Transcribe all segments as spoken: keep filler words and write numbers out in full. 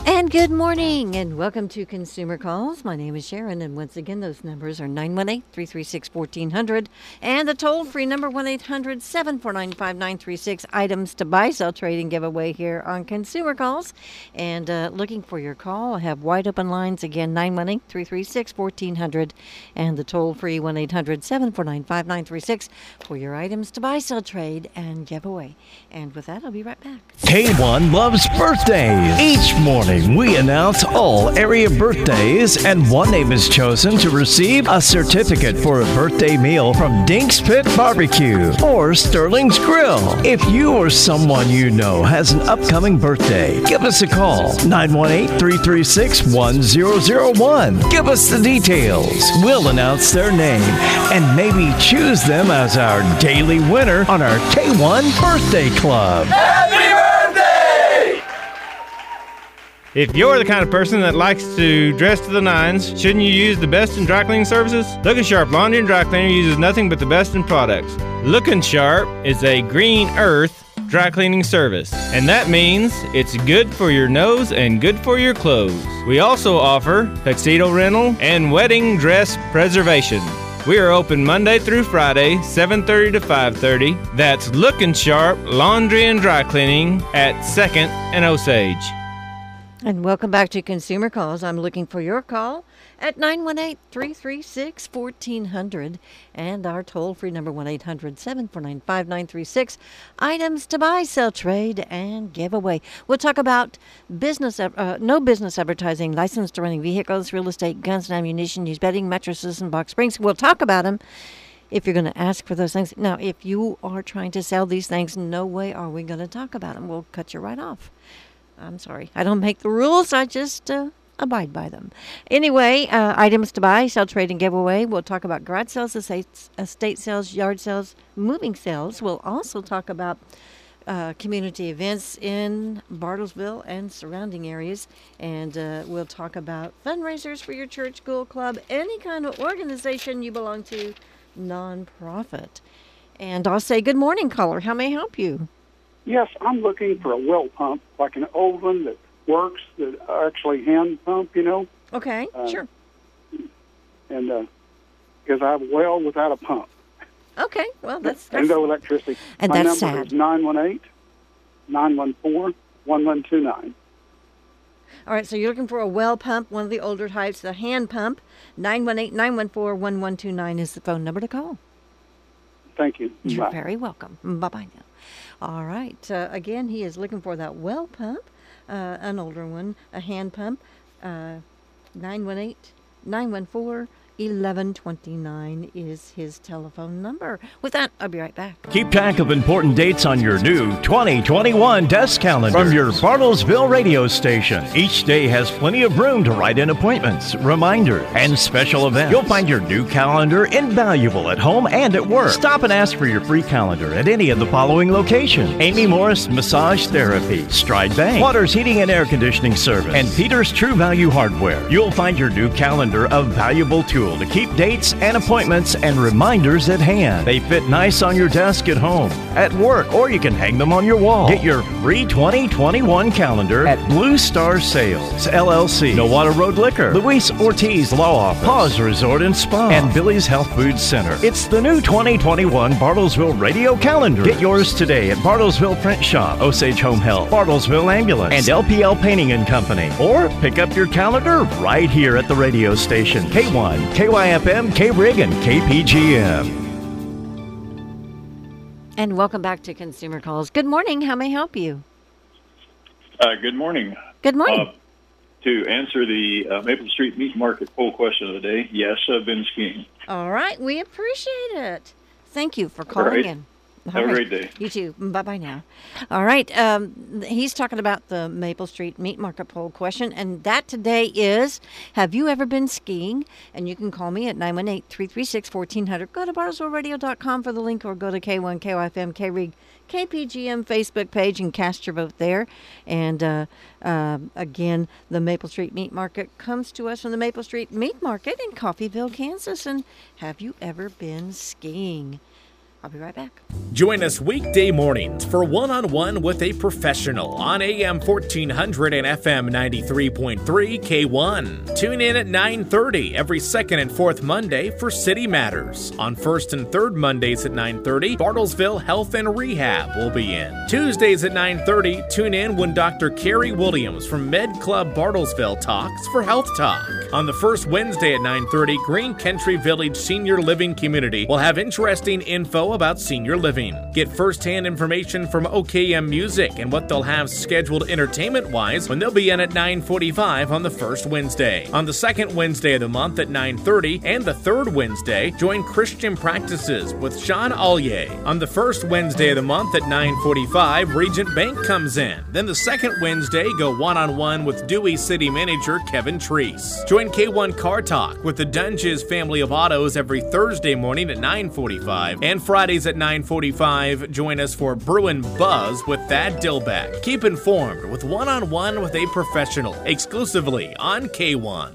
And good morning, and welcome to Consumer Calls. My name is Sharon, and once again, those numbers are nine one eight, three three six, one four zero zero, and the toll-free number one eight hundred, seven four nine, five nine three six. Items to buy, sell, trade, and give away here on Consumer Calls. And uh, looking for your call, I have wide open lines again, nine one eight, three three six, one four zero zero, and the toll-free one eight hundred, seven four nine, five nine three six for your items to buy, sell, trade, and give away. And with that, I'll be right back. K one loves birthdays. Each morning, we announce all area birthdays, and one name is chosen to receive a certificate for a birthday meal from Dink's Pit Barbecue or Sterling's Grill. If you or someone you know has an upcoming birthday, give us a call, nine one eight, three three six, one zero zero one. Give us the details. We'll announce their name and maybe choose them as our daily winner on our K one Birthday Club. Happy birthday! If you're the kind of person that likes to dress to the nines, shouldn't you use the best in dry cleaning services? Lookin' Sharp Laundry and Dry Cleaner uses nothing but the best in products. Lookin' Sharp is a green earth dry cleaning service, and that means it's good for your nose and good for your clothes. We also offer tuxedo rental and wedding dress preservation. We are open Monday through Friday, seven thirty to five thirty. That's Lookin' Sharp Laundry and Dry Cleaning at second and Osage. And welcome back to Consumer Calls. I'm looking for your call at nine one eight, three three six, one four zero zero and our toll-free number one eight hundred, seven four nine, five nine three six. Items to buy, sell, trade, and give away. We'll talk about business, uh, no business advertising, license to running vehicles, real estate, guns and ammunition, used bedding, mattresses, and box springs. We'll talk about them if you're going to ask for those things. Now, if you are trying to sell these things, no way are we going to talk about them. We'll cut you right off. I'm sorry. I don't make the rules. I just uh, abide by them. Anyway, uh, items to buy, sell, trade, and give away. We'll talk about garage sales, estate, estate sales, yard sales, moving sales. We'll also talk about uh, community events in Bartlesville and surrounding areas. And uh, we'll talk about fundraisers for your church, school, club, any kind of organization you belong to, nonprofit. And I'll say good morning, caller. How may I help you? Yes, I'm looking for a well pump, like an old one that works, that actually hand pump, you know. Okay, uh, sure. And uh, because I have a well without a pump. Okay, well, that's... And no electricity. And My that's number sad. is nine one eight, nine one four, one one two nine. All right, so you're looking for a well pump, one of the older types, the hand pump. nine one eight, nine one four, one one two nine is the phone number to call. Thank you. You're Bye. very welcome. Bye-bye now. All right. Uh, again, he is looking for that well pump, uh, an older one, a hand pump, uh, nine one eight, nine one four, eleven twenty-nine is his telephone number. With that, I'll be right back. Keep track of important dates on your new twenty twenty-one desk calendar from your Bartlesville radio station. Each day has plenty of room to write in appointments, reminders, and special events. You'll find your new calendar invaluable at home and at work. Stop and ask for your free calendar at any of the following locations: Amy Morris Massage Therapy, Stride Bank, Waters Heating and Air Conditioning Service, and Peter's True Value Hardware. You'll find your new calendar a valuable tool to keep dates and appointments and reminders at hand. They fit nice on your desk at home, at work, or you can hang them on your wall. Get your free twenty twenty-one calendar at Blue Star Sales, L L C, Nowata Road Liquor, Luis Ortiz Law Office, Paws Resort and Spa, and Billy's Health Food Center. It's the new twenty twenty-one Bartlesville Radio Calendar. Get yours today at Bartlesville Print Shop, Osage Home Health, Bartlesville Ambulance, and L P L Painting and Company. Or pick up your calendar right here at the radio station. K one, K Y F M, K-Rig, and K P G M. And welcome back to Consumer Calls. Good morning. How may I help you? Uh, good morning. Good morning. Uh, to answer the uh, Maple Street Meat Market poll question of the day, yes, I've been skiing. All right. We appreciate it. Thank you for calling right. in. All Have right. a great day. You too. Bye-bye now. All right. Um, he's talking about the Maple Street Meat Market poll question, and that today is, have you ever been skiing? And you can call me at nine one eight, three three six, one four zero zero. Go to bartlesville radio dot com for the link, or go to K one, K Y F M, K-Rig, K P G M Facebook page and cast your vote there. And uh, uh, again, the Maple Street Meat Market comes to us from the Maple Street Meat Market in Coffeyville, Kansas. And have you ever been skiing? I'll be right back. Join us weekday mornings for one-on-one with a professional on A M fourteen hundred and F M ninety-three point three K one. Tune in at nine thirty every second and fourth Monday for City Matters. On first and third Mondays at nine thirty, Bartlesville Health and Rehab will be in. Tuesdays at nine thirty, tune in when Doctor Carrie Williams from Med Club Bartlesville talks for Health Talk. On the first Wednesday at nine thirty, Green Country Village Senior Living Community will have interesting info about senior living. Get first-hand information from O K M Music and what they'll have scheduled entertainment-wise when they'll be in at nine forty-five on the first Wednesday. On the second Wednesday of the month at nine thirty and the third Wednesday, join Christian Practices with Sean Allier. On the first Wednesday of the month at nine forty-five, Regent Bank comes in. Then the second Wednesday, go one-on-one with Dewey City Manager Kevin Treese. Join K one Car Talk with the Dunges family of autos every Thursday morning at nine forty-five and Fridays at nine forty-five. Join us for Bruin Buzz with Thad Dillbeck. Keep informed with one-on-one with a professional exclusively on K one.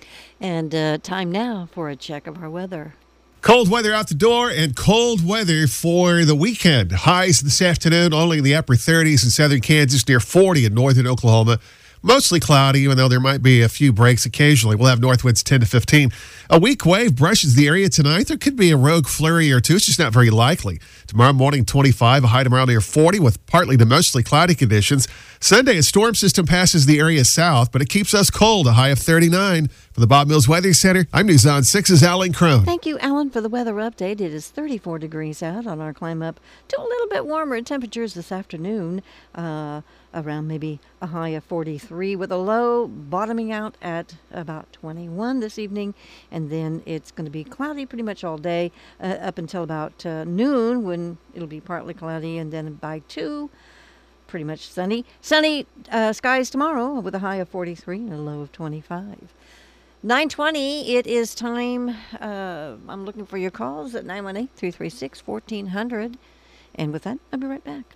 And uh, time now for a check of our weather. Cold weather out the door and cold weather for the weekend. Highs this afternoon only in the upper thirties in southern Kansas, near forty in northern Oklahoma. Mostly cloudy, even though there might be a few breaks occasionally. We'll have north winds ten to fifteen. A weak wave brushes the area tonight. There could be a rogue flurry or two. It's just not very likely. Tomorrow morning, twenty-five, a high tomorrow near forty with partly to mostly cloudy conditions. Sunday, a storm system passes the area south, but it keeps us cold, a high of thirty-nine. For the Bob Mills Weather Center, I'm News on six's Alan Crone. Thank you, Alan, for the weather update. It is thirty-four degrees out on our climb up to a little bit warmer temperatures this afternoon. Uh, around maybe a high of forty-three with a low bottoming out at about twenty-one this evening. And then it's going to be cloudy pretty much all day uh, up until about uh, noon when it'll be partly cloudy. And then by two, pretty much sunny. Sunny uh, skies tomorrow with a high of forty-three and a low of twenty-five. nine twenty, it is time. Uh, I'm looking for your calls at nine one eight, three three six, one four zero zero. And with that, I'll be right back.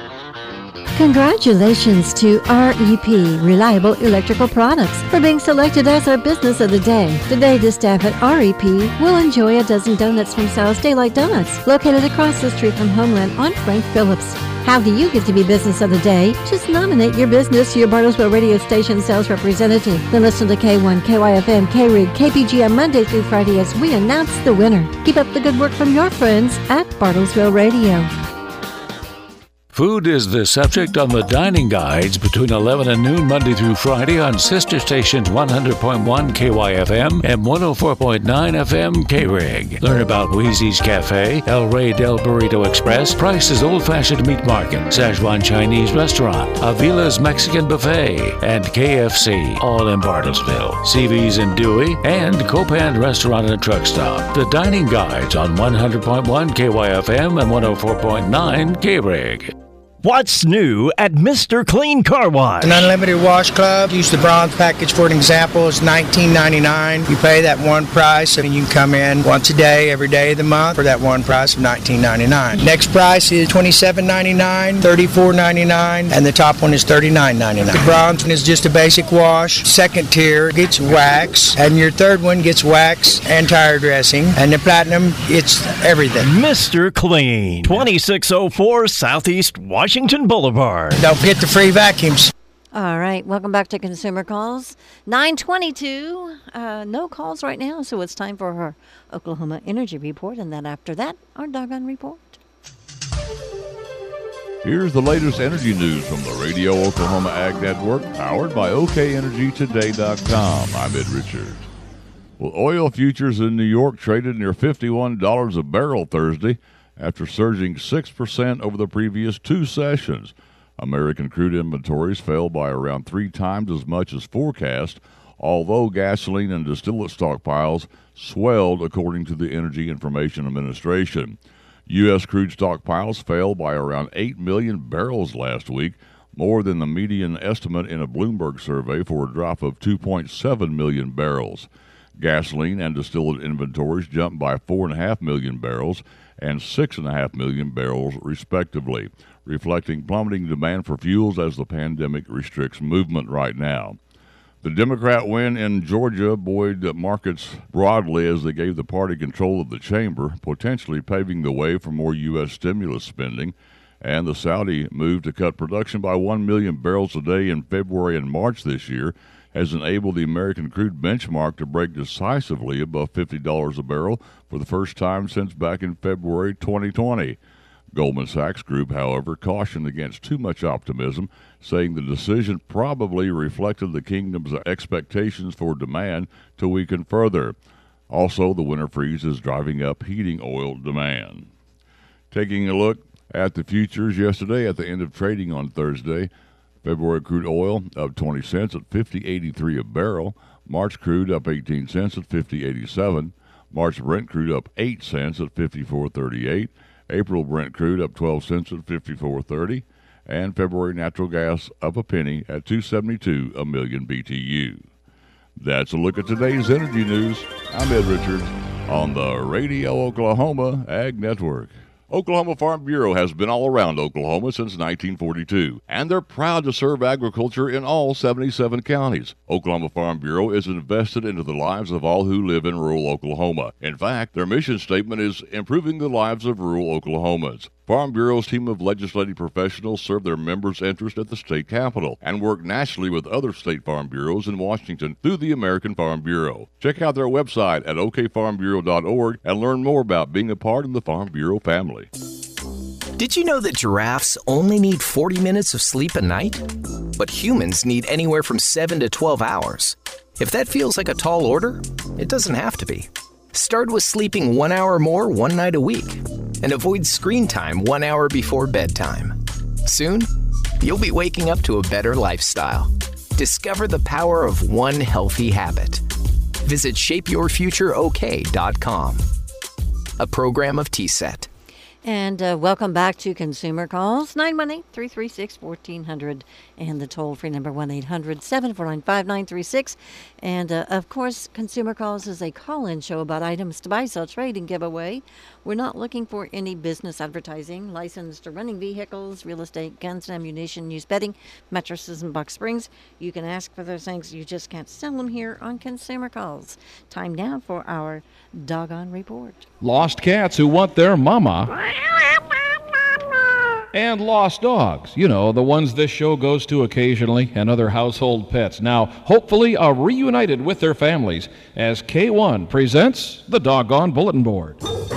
Congratulations to R E P, Reliable Electrical Products, for being selected as our business of the day. Today, the staff at R E P will enjoy a dozen donuts from Sal's Daylight Donuts, located across the street from Homeland on Frank Phillips. How do you get to be business of the day? Just nominate your business to your Bartlesville radio station sales representative. Then listen to K one, K Y F M, K-Rig, K P G M Monday through Friday as we announce the winner. Keep up the good work from your friends at Bartlesville Radio. Food is the subject on the dining guides between eleven and noon Monday through Friday on sister stations one hundred point one K Y F M and one oh four point nine F M K-Rig. Learn about Wheezy's Cafe, El Rey del Burrito Express, Price's Old Fashioned Meat Market, Szechuan Chinese Restaurant, Avila's Mexican Buffet, and K F C, all in Bartlesville. C V's in Dewey, and Copan Restaurant and Truck Stop. The dining guides on one hundred point one K Y F M and one oh four point nine K-Rig. What's new at Mister Clean Car Wash? An unlimited wash club. Use the bronze package for an example. It's nineteen ninety-nine. You pay that one price and you can come in once a day, every day of the month for that one price of nineteen ninety-nine. Next price is twenty-seven ninety-nine, thirty-four ninety-nine, and the top one is thirty-nine ninety-nine. The bronze one is just a basic wash. Second tier gets wax, and your third one gets wax and tire dressing, and the platinum, it's everything. Mister Clean, twenty-six oh four Southeast Washington Boulevard. Don't forget the free vacuums. All right, welcome back to Consumer Calls. nine twenty-two, uh, no calls right now, so it's time for our Oklahoma Energy Report, and then after that, our Doggone Report. Here's the latest energy news from the Radio Oklahoma Ag Network, powered by O K Energy Today dot com. I'm Ed Richards. Well, oil futures in New York traded near fifty-one dollars a barrel Thursday after surging six percent over the previous two sessions. American crude inventories fell by around three times as much as forecast, although gasoline and distillate stockpiles swelled, according to the Energy Information Administration. U S crude stockpiles fell by around eight million barrels last week, more than the median estimate in a Bloomberg survey for a drop of two point seven million barrels. Gasoline and distillate inventories jumped by four point five million barrels and six point five million barrels, respectively, reflecting plummeting demand for fuels as the pandemic restricts movement right now. The Democrat win in Georgia buoyed markets broadly as they gave the party control of the chamber, potentially paving the way for more U S stimulus spending. And the Saudi move to cut production by one million barrels a day in February and March this year has enabled the American crude benchmark to break decisively above fifty dollars a barrel for the first time since back in February twenty twenty. Goldman Sachs Group, however, cautioned against too much optimism, saying the decision probably reflected the kingdom's expectations for demand to weaken further. Also, the winter freeze is driving up heating oil demand. Taking a look at the futures yesterday at the end of trading on Thursday, February crude oil up twenty cents at fifty eighty-three a barrel. March crude up eighteen cents at fifty eighty-seven. March Brent crude up eight cents at fifty-four thirty-eight. April Brent crude up twelve cents at fifty-four thirty, and February natural gas up a penny at two seventy-two a million B T U. That's a look at today's energy news. I'm Ed Richards on the Radio Oklahoma Ag Network. Oklahoma Farm Bureau has been all around Oklahoma since nineteen forty-two, and they're proud to serve agriculture in all seventy-seven counties. Oklahoma Farm Bureau is invested into the lives of all who live in rural Oklahoma. In fact, their mission statement is improving the lives of rural Oklahomans. Farm Bureau's team of legislative professionals serve their members' interest at the state capitol and work nationally with other state farm bureaus in Washington through the American Farm Bureau. Check out their website at o k farm bureau dot org and learn more about being a part of the Farm Bureau family. Did you know that giraffes only need forty minutes of sleep a night? But humans need anywhere from seven to twelve hours. If that feels like a tall order, it doesn't have to be. Start with sleeping one hour more one night a week and avoid screen time one hour before bedtime. Soon, you'll be waking up to a better lifestyle. Discover the power of one healthy habit. Visit shape your future o k dot com. A program of T S E T. And uh, welcome back to Consumer Calls, nine one eight, three three six, one four zero zero, and the toll-free number one eight hundred, seven four nine, five nine three six. And, uh, of course, Consumer Calls is a call-in show about items to buy, sell, trade, and give away. We're not looking for any business advertising, licensed or running vehicles, real estate, guns and ammunition, used bedding, mattresses, and box springs. You can ask for those things. You just can't sell them here on Consumer Calls. Time now for our Doggone Report. Lost cats who want their mama. And lost dogs, you know, the ones this show goes to occasionally, and other household pets, now hopefully are reunited with their families as K one presents the Doggone Bulletin Board.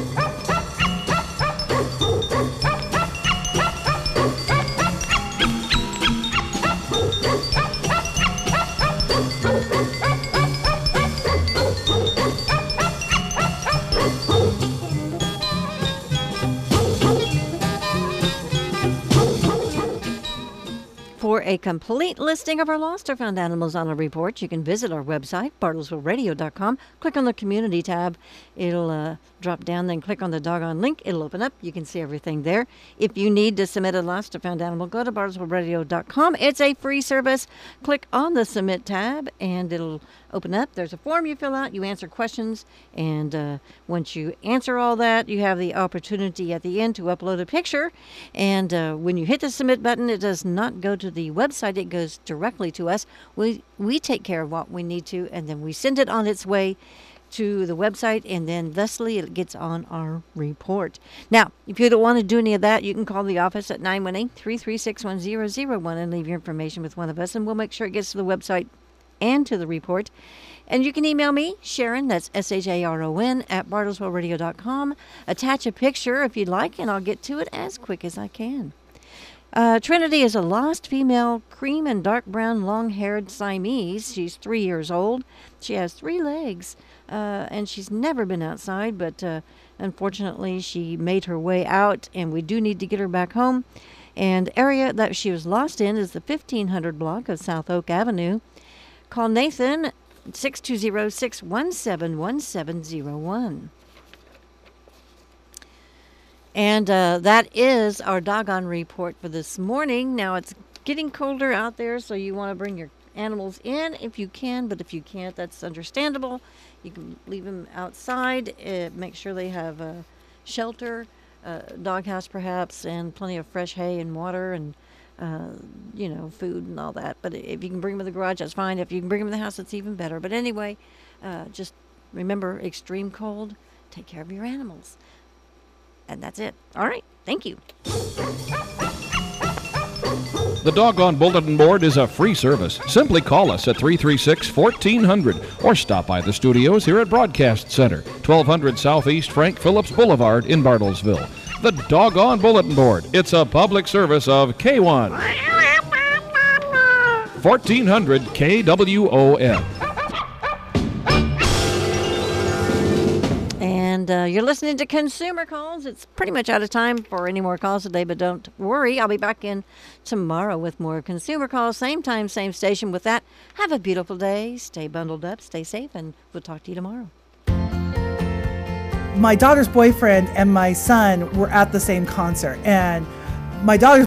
For a complete listing of our lost or found animals on a report, you can visit our website, bartlesville radio dot com. Click on the community tab. It'll uh, drop down, then click on the Doggone link. It'll open up. You can see everything there. If you need to submit a lost or found animal, go to bartlesville radio dot com. It's a free service. Click on the Submit tab, and it'll open up. There's a form you fill out. You answer questions, and uh, once you answer all that, you have the opportunity at the end to upload a picture. And uh, when you hit the Submit button, it does not go to the website. It goes directly to us. We we take care of what we need to, and then we send it on its way to the website, and then thusly it gets on our report. Now, if you don't want to do any of that, you can call the office at nine one eight, three three six, one zero zero one and leave your information with one of us, and we'll make sure it gets to the website and to the report. And you can email me, Sharon, that's S H A R O N, at bartlesville radio dot com. Attach a picture if you'd like, and I'll get to it as quick as I can. Uh, Trinity is a lost female cream and dark brown long-haired Siamese. She's three years old. She has three legs, uh, and she's never been outside, but uh, unfortunately she made her way out, and we do need to get her back home. And the area that she was lost in is the fifteen hundred block of South Oak Avenue. Call Nathan, six two zero, six one seven, one seven zero one. And uh, that is our Doggone Report for this morning. Now, it's getting colder out there, so you want to bring your animals in if you can, but if you can't, that's understandable. You can leave them outside. Uh, make sure they have a shelter, a doghouse perhaps, and plenty of fresh hay and water, and uh, you know, food and all that. But if you can bring them in the garage, that's fine. If you can bring them in the house, it's even better. But anyway, uh, just remember, extreme cold, take care of your animals. And that's it. All right. Thank you. The Doggone Bulletin Board is a free service. Simply call us at three three six, one four zero zero or stop by the studios here at Broadcast Center, twelve hundred Southeast Frank Phillips Boulevard in Bartlesville. The Doggone Bulletin Board. It's a public service of K one. fourteen hundred K W O M. And uh, you're listening to Consumer Calls. It's pretty much out of time for any more calls today, but don't worry. I'll be back in tomorrow with more Consumer Calls. Same time, same station. With that, have a beautiful day. Stay bundled up, stay safe, and we'll talk to you tomorrow. My daughter's boyfriend and my son were at the same concert, and my daughter's